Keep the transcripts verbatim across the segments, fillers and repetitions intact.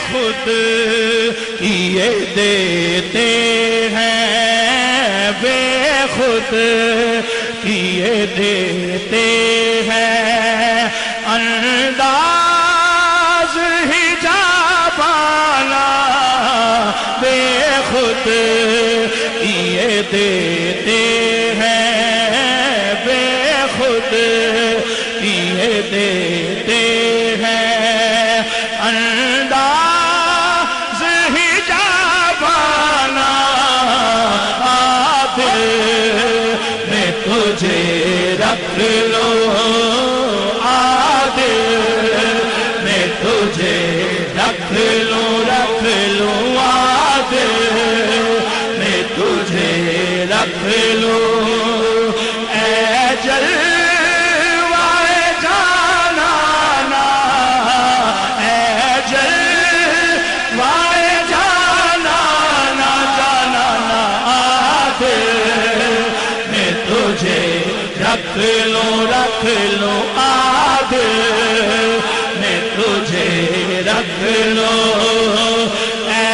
خود کیے دیتے ہیں، بے خود کیے دیتے ہیں، انداز حجابانہ بے خود کیے دیتے ہیں، بے خود کیے دیتے ہیں، انداز حجابانہ عادل میں تجھے رکھ لو، عادل میں تجھے رکھ لو، رکھ لو عادل میں تجھے رکھ لو، اے جلوائے جانانا، اے جلوائے جانانا، جانانا عادل میں تجھے رکھ لو، رکھ لو عادل میں تجھے رکھ لو، اے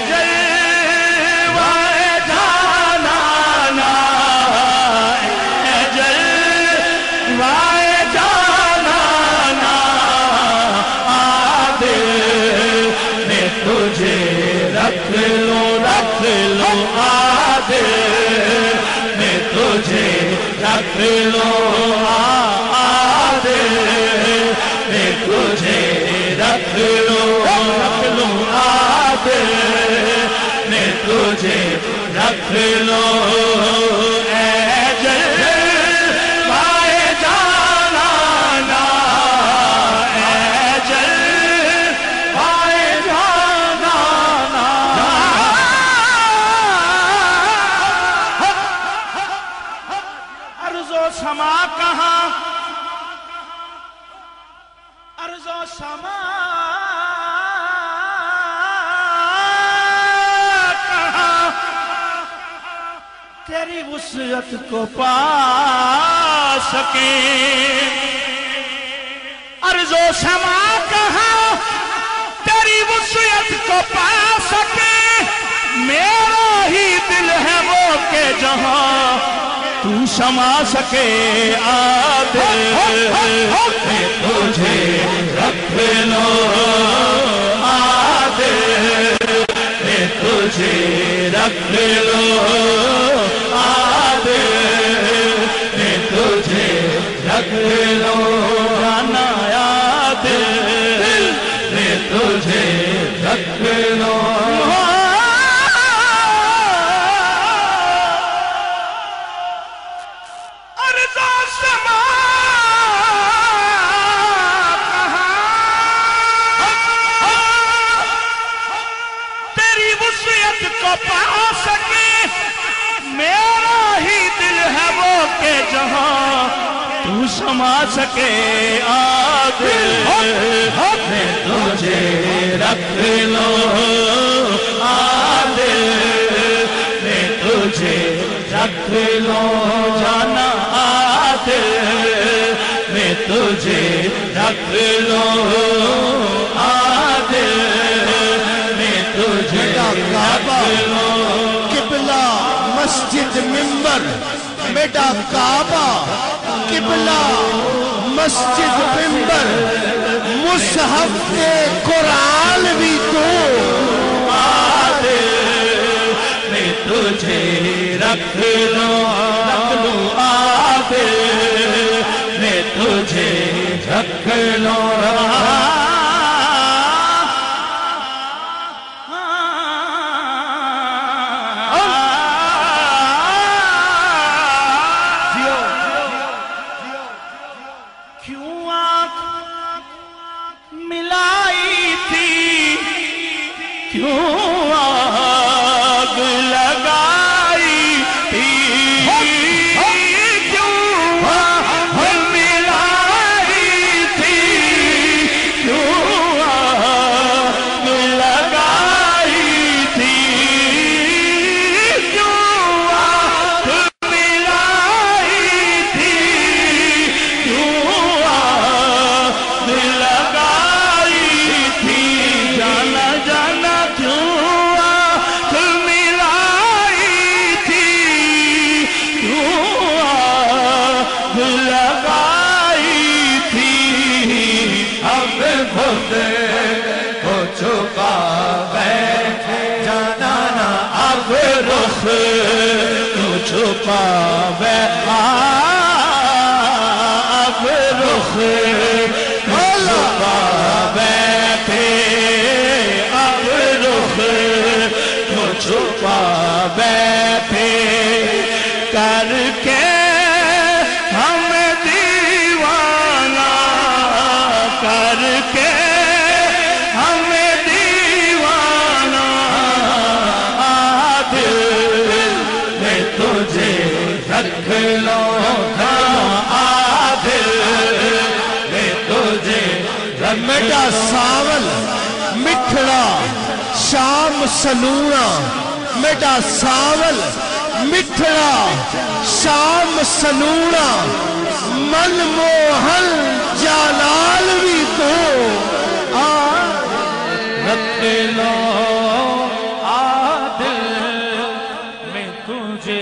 جلوائے جانانا، اے جلوائے جانانا عادل میں تجھے رکھ لو، رکھ لو عادل میں تجھے رکھ لو، عادل میں تجھے رکھ لو، رکھ لو عادل میں تجھے رکھ لو، اے جلوائے جانانا، اے جلوائے جانانا، ارض و سما کہاں، ارض و سما کہاں تیری وسعت کو پا سکیں، ارض و سما کہاں تیری وسعت کو پا سکیں، میرا ہی دل ہے وہ کہ جہاں تو سما سکے، عادل میں تجھے رکھ لو، عادل میں تجھے رکھ لو، عادل میں تجھے رکھ لو، جانا عادل میں تجھے رکھ لو، پا سکے، میرا ہی دل ہے وہ کہ جہاں تو سما سکے، عادل میں تجھے رکھ لو، عادل میں تجھے رکھ لو، جانا عادل میں تجھے رکھ لو، عادل میں تجھے کعبہ قبلہ مسجد منبر، بیٹا کعبہ قبلہ مسجد منبر، مصحف کے قرآن بھی تو، عادل میں تجھے رکھ لو، رکھ لو عادل میں تجھے رکھ لو، آگ لگائی تھی، کیوں آگ ملائی تھی، کیوں آگ لگائی تھی، کیوں آگ ملائی تھی، کیوں آگ لگائی تھی، جانا جا چھپا بے اب رخ چھپا بیٹھے اب رخ چھپا بیٹھے کر کے ہم دیوانہ کر کے ہم دیوانہ دل میں تجھے رکھ لو دل میں تجھے میٹا ساول مٹھڑا شام سنونا میٹا ساول مٹھڑا شام سنونا من موہن جلال بھی تو رکھ لو آ دل میں تجھے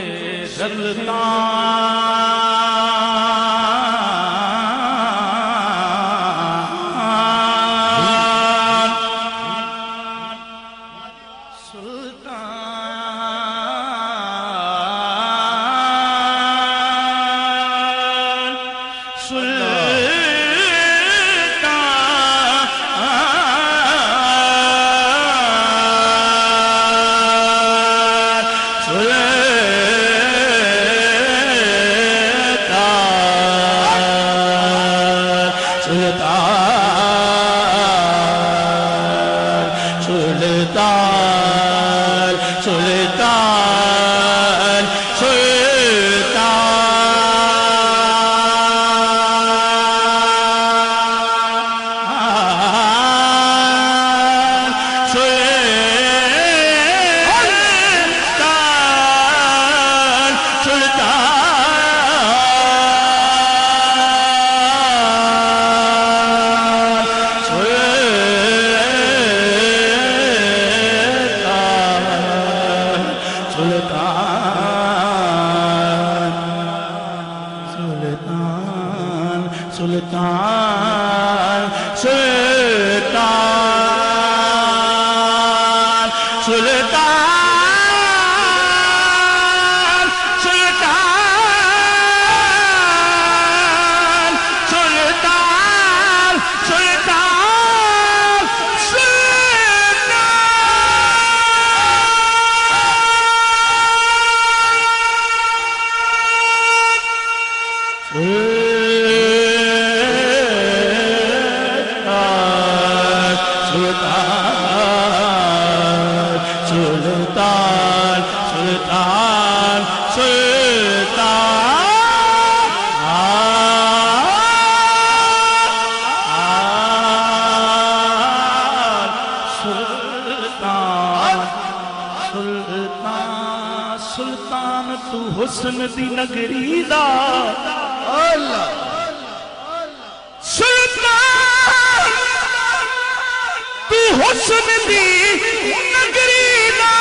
سلطان سلطان سلطان سلطان سلطان سلطان سلطان سلطان سلطان سلطان تو حسن دی نگری دا اللہ سلطان تو حسن دی نگری دا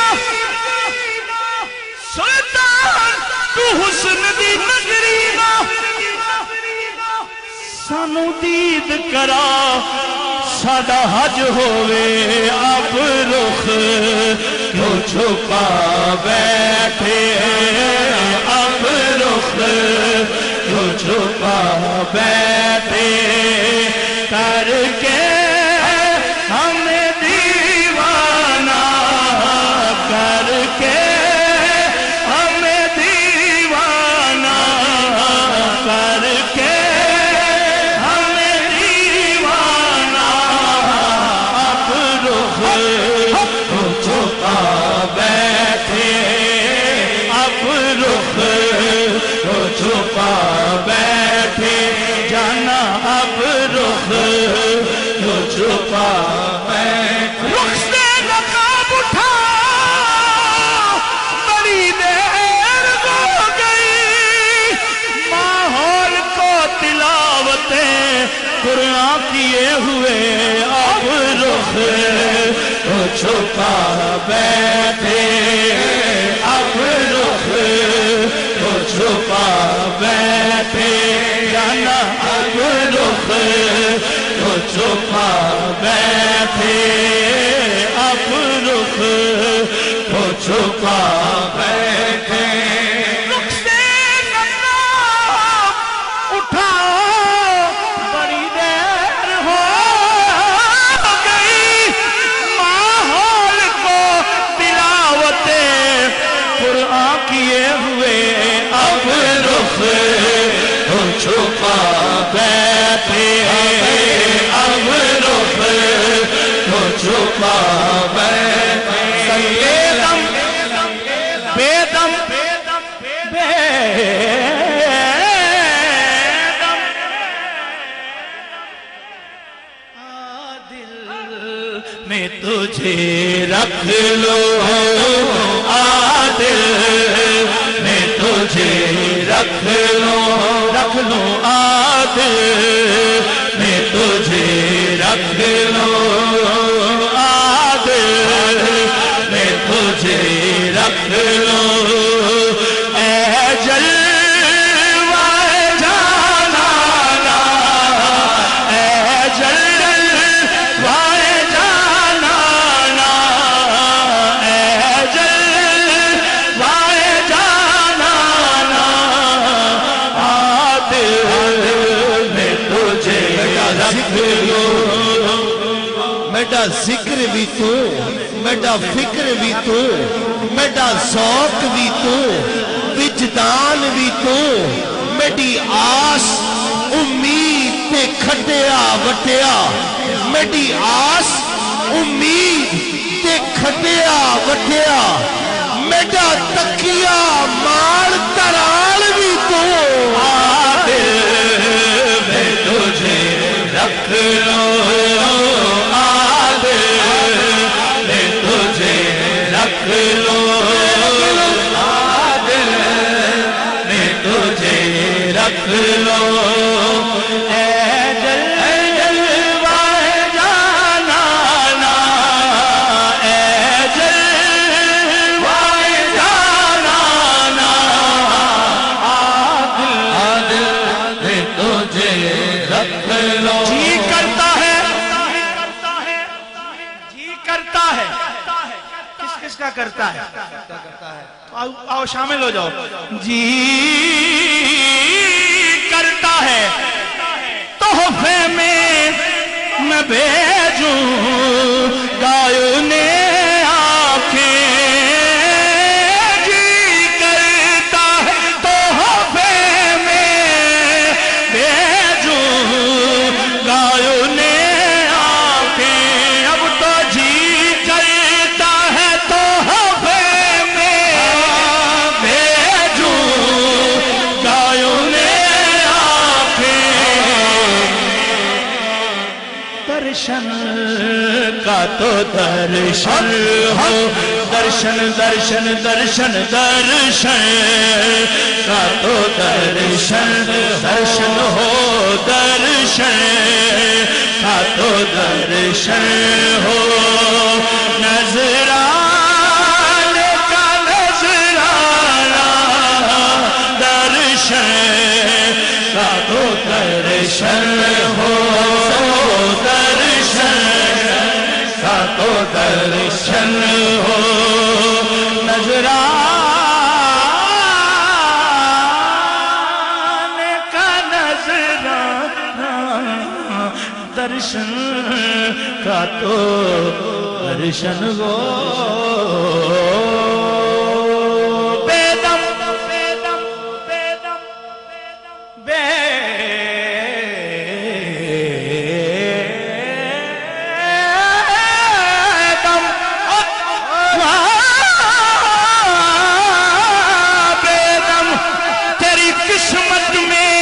سلطان تو حسن دی نگری دا سانو دید کرا ساڈا حج ہووے اب رخ کیوں چھپا بیٹھے اب رخ کیوں چھپا بیٹھے کر کے ہم دیوانہ کر کے ہم دیوانہ کر کے ہم دیوانہ اب رخ کیوں چھپا بیٹھے اب رخ کیوں چھپا بیٹھے جانا اب رخ کیوں چھپا بیٹھے رخ سے نقاب اٹھا بڑی دیر ہو گئی ماحول کو تلاوتیں قرآن کیے ہوئے اب رخ کیوں چھپا بیٹھے اب رخ کیوں چھپا بیٹھے جانا اب رخ کیوں چھپا بیٹھے اب رخ کیوں چھپا بیٹھے رخ पावे बेदम बेदम बेदम दिल में तुझे रख लो आदिल में तुझे रख लो रख लो आदिल में तुझे रख लो आदिल में तुझे रख लो ऐ जलवाए जानाना ऐ जलवाए जानाना ऐ जलवाए जानाना आदिल में तुझे रख लो मेरा जिक्र भी तू मेरा फिक्र भी तू मेरा शौक भी तू विजदान भी तू मेरी आस उम्मीद ते खटिया वटिया मेरी आस उम्मीद ते खटिया वटिया मेरा तकिया मार तराल भी तू आदिल में तुझे रख लो रख लो आदिल में तुझे रख लो ऐ जलवाए जानाना ऐ जलवाए जानाना आदिल आदिल में तुझे रख लो जी करता है जी करता है किसका करता है आओ, आओ शामिल हो जाओ जी करता है तोहफे में मैं भेजूं गायने आंखें जी करता है तोहफे में भेजूं गायने आंखें अब तो जी करता है तोहफे में भेजूं गायने आंखें दर्शन का तो दर्शन हो दर्शन दर्शन दर्शन दर्शन का तो दर्शन दर्शन हो दर्शन का तो दर्शन हो नजराने का नजराना दर्शन का तो दर्शन हो दर्शन का तो दर्शन हो नजराने का नजराना दर्शन का तो दर्शन हो बेदम बेदम बेदम बेदम बेदम तेरी किस्मत में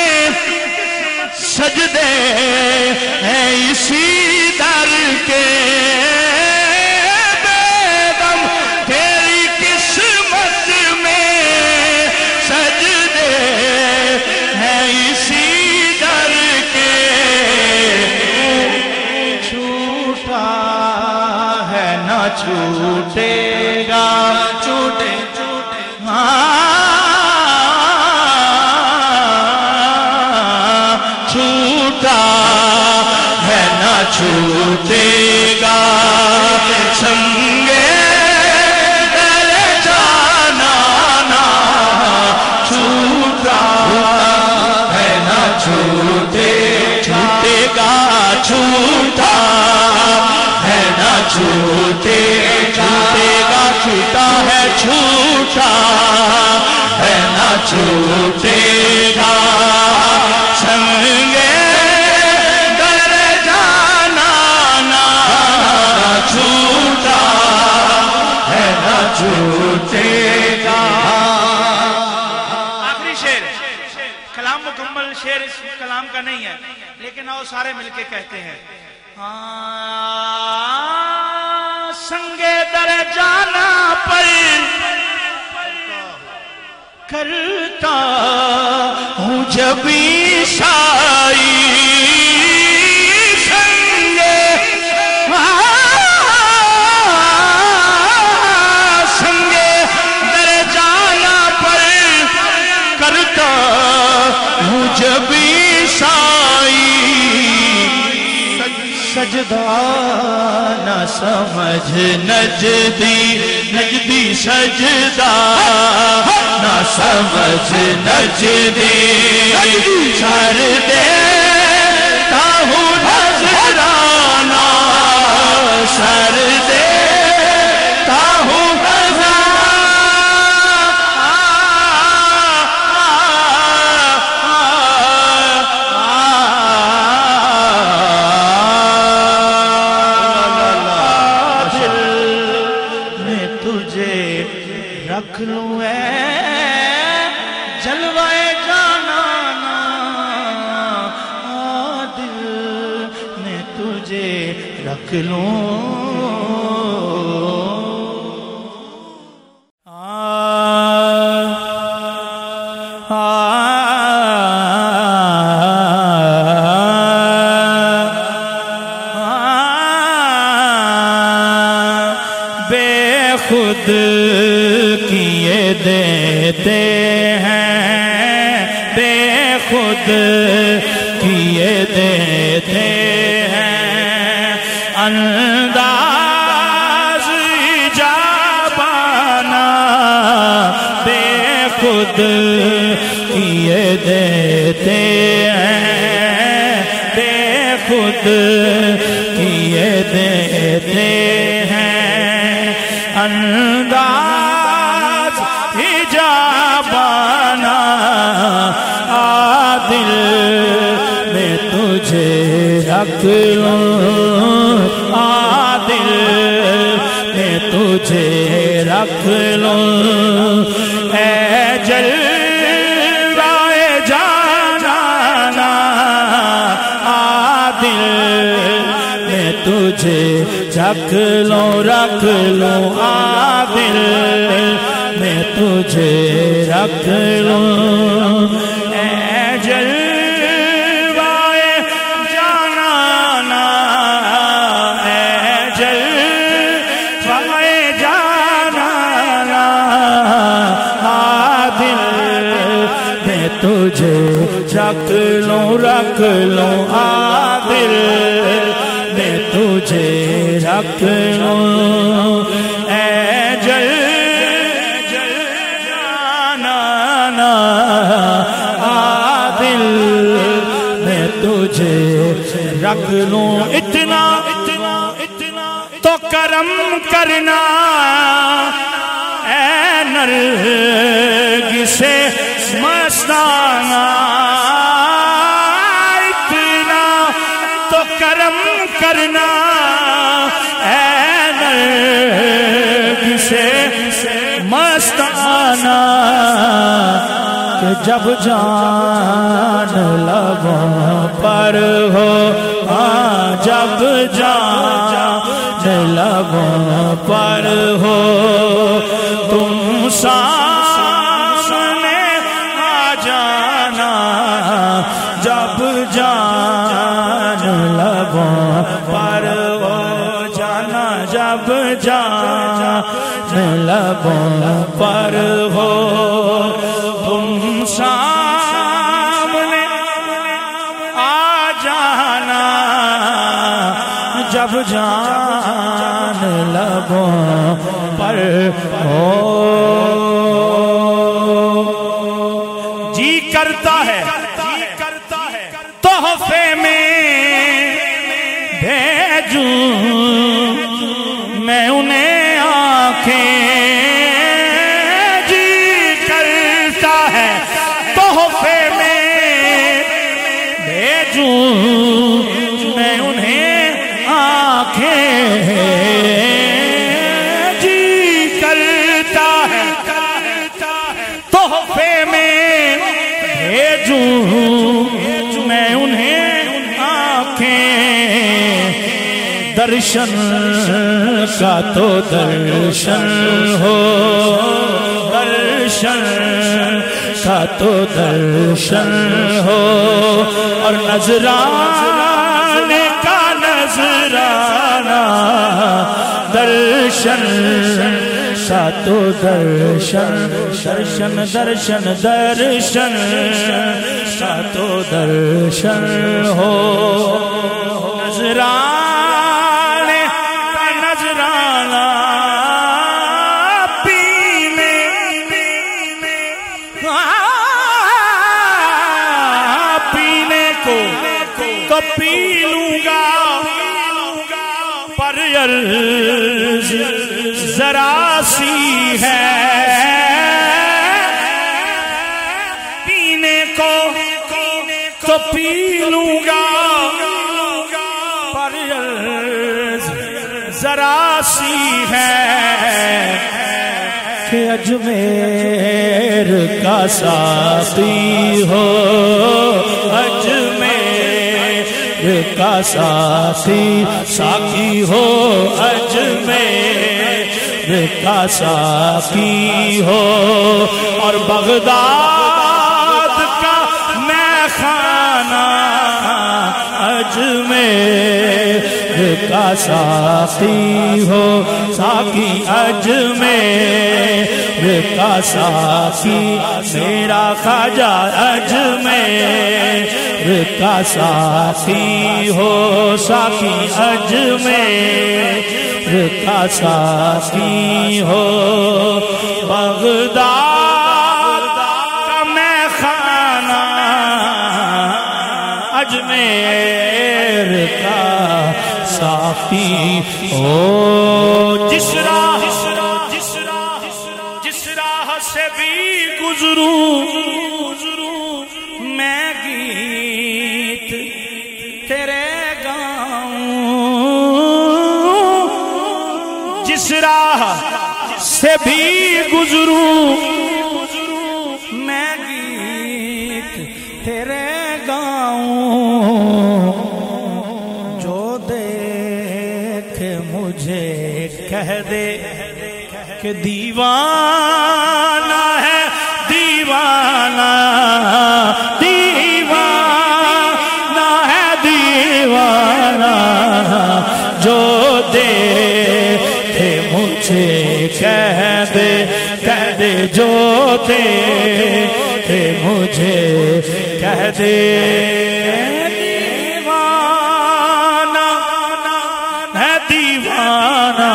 सजदे हैं इसी दर के बेदम तेरी किस्मत में सजदे हैं इसी दर के छूटा है ना छूटेगा छूटे छूटे छूटा है ना छूटेगा संगे तेरे जाना ना छूटा है ना छूटे छूटेगा छूटा है ना छूटे छूटेगा छूटा है छूटा है ना छूटेगा संगे दर जाना ना छू شعر اس کلام کا نہیں ہے، لیکن آؤ سارے مل کے کہتے ہیں. ہاں سنگے در جانا پر کرتا ہوں جب عیسائی سنگے سنگے در جانا پر کرتا ہوں جب عیسائی سجدہ نہ سمجھ نجدی نجدی سجدہ نہ سمجھ نجدی سر دیتا ہوں نذرانہ سر دیتا ہوں رکھ لوں اے جلوائے جانانا دل میں تجھے رکھ لوں. بے خود کیے دیتے ہیں بے خود کیے دیتے ہیں انداز جابانا بے خود کیے دیتے ہیں بے خود کیے دیتے ہیں انداز حجابانا عادل میں تجھے رکھ لوں عادل میں تجھے رکھ لوں اے جلوائے جانانا عادل میں تجھے رکھ لوں رکھ لوں عادل میں تجھے رکھ لوں اے جلوائے جانانا اے جلوائے جانانا عادل میں تجھے رکھ لوں رکھ لوں عادل میں تجھے رکھ لوں اے جل جانانا عادل میں تجھے رکھ لوں. اتنا تو کرم کرنا اے نرگس مستانہ اتنا تو کرم کرنا اے نرگس مستانہ کہ جب جان لبوں پر ہو ہاں جب جان لبوں پر ہو تم سامنے آ جانا جب جان لبوں پر ہو جانا جب جان لبوں پر ہو تم سامنے آ جانا جب جان لبوں پر ہو. جی کرتا ہے تحفے میں بھیجوں میں انہیں آنکھیں جی کرتا ہے تحفے میں بھیجوں میں انہیں آنکھیں جی کرتا ہے تحفے میں بھیجوں درشن کا تو درشن ہو، درشن کا تو درشن ہو، اور نذرانے کا نذرانہ درشن کا تو درشن، درشن درشن درشن کا تو درشن ہو، نذرانے کا نذرانہ پینے پینے کو تو پی لوں گا، پر عرض ذرا سی ہے، پینے کو تو پی لوں گا، پر عرض ذرا سی ہے، کہ اجمیر کا ساقی ہو، اجمیر کا ساقی ساقی ہو، اجمیر کا ساقی ہو، اور بغداد کا میخانہ اجمیر کا ساقی ہو، ساقی اجمیر کا ساقی، میرا خواجہ اجمیر کا ساقی ہو، ساقی اجمیر کا ساقی ہو، بغداد کا میخانہ اجمیر کا ساقی ہو، جس راہ جس راہ سے بھی گزروں میں گیت تیرے جس راہ سے بھی گزروں میں گیت تیرے گاؤں، جو دیکھ مجھے کہہ دے کہ دیوانہ ہے، دیوانہ دیوانہ ہے، دیوانہ، جو دیکھ مجھے کہہ دے، کہہ دے، جو دیکھے مجھے کہہ دے، دیوانہ ہے، دیوانہ،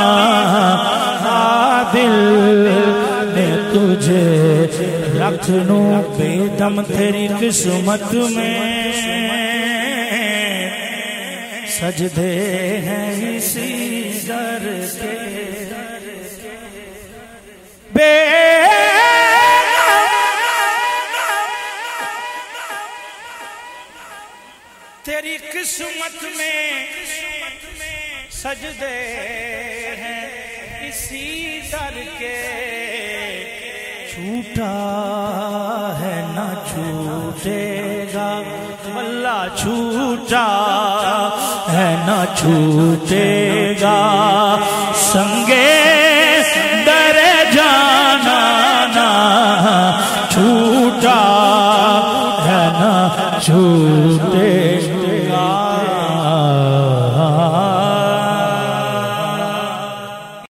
دل نے تجھے رکھ لوں بے دم تیری قسمت میں، سجدے ہیں اسی در کے، بے تیری قسمت میں سجدے ہیں اسی در کے، چھوٹا ہے نہ چھوٹے گا، واللہ چھوٹا ہے نہ چھوٹے گا، سنگے